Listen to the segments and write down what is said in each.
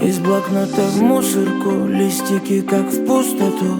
Из блокнота в мусорку, листики как в пустоту.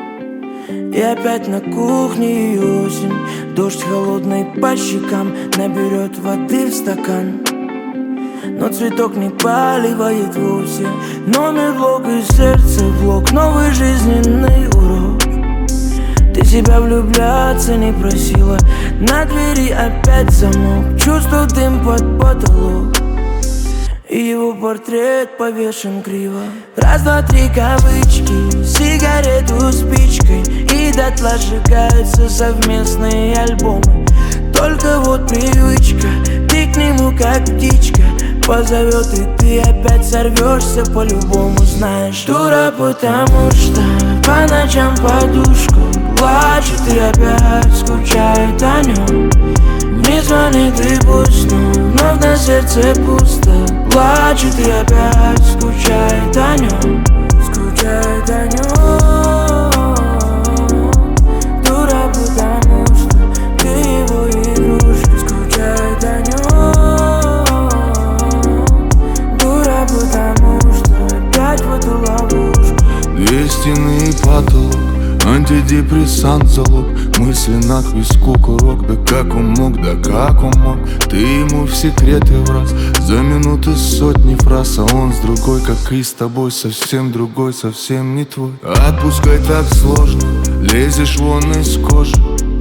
И опять на кухне осень, дождь холодный по щекам наберет воды в стакан. Но цветок не поливает вовсе. Номер блок и сердце блок, новый жизненный урок. Ты себя влюбляться не просила, на двери опять замок. Чувствую дым под потолок, и его портрет повешен криво. Раз, два, три кавычки, сигарету спичкой, и дотла сжигаются совместные альбомы. Только вот привычка, ты к нему как птичка позовет, и ты опять сорвешься по-любому. Знаешь, дура, потому что по ночам подушку плачет и опять скучает о нем. Не звонит и пусть, но на сердце пусто. Плачет и опять скучает о нем. Скучает о нем. Дура, потому что ты его игрушка. Скучает о нем. Дура, потому что опять в эту ловушку. Две стены и потолок, антидепрессант залог. Мысли на к виску курок. Да как он мог, да как он мог. Ты ему в секреты враз. За минуты сотни фраз, а он с другой, как и с тобой. Совсем другой, совсем не твой. Отпускать так сложно, лезешь вон из кожи.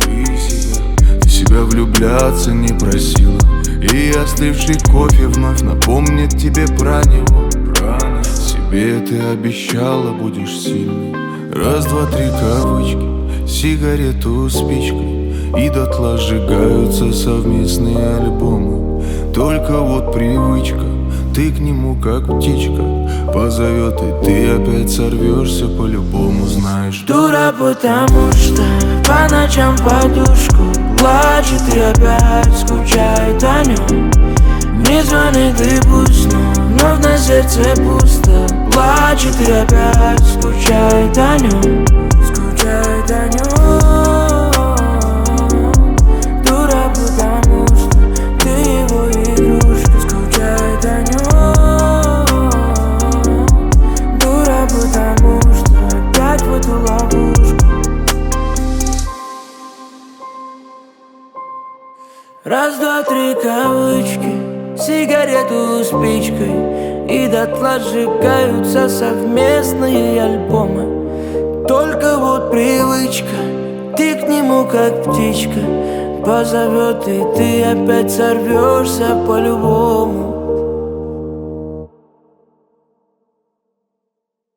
Ты себя влюбляться не просила. И остывший кофе вновь напомнит тебе про него. Себе ты обещала, будешь сильной. Раз, два, три кавычки, сигарету спичкой, и дотла сжигаются совместные альбомы. Только вот привычка, ты к нему как птичка позовет, и ты опять сорвешься по-любому. Знаешь, дура, потому что по ночам подушку плачет и опять скучает о нем. Не звонит и пусть, но на сердце пусто. Плачет и опять скучает о нем. Скучает о нем. Дура, потому что ты его игрушка. Скучает о нем. Дура, потому что опять в эту ловушку. Раз, два, три кавычки, сигарету спичкой, и дотла сжигаются совместные альбомы. Только вот привычка, ты к нему как птичка позовет, и ты опять сорвешься по-любому.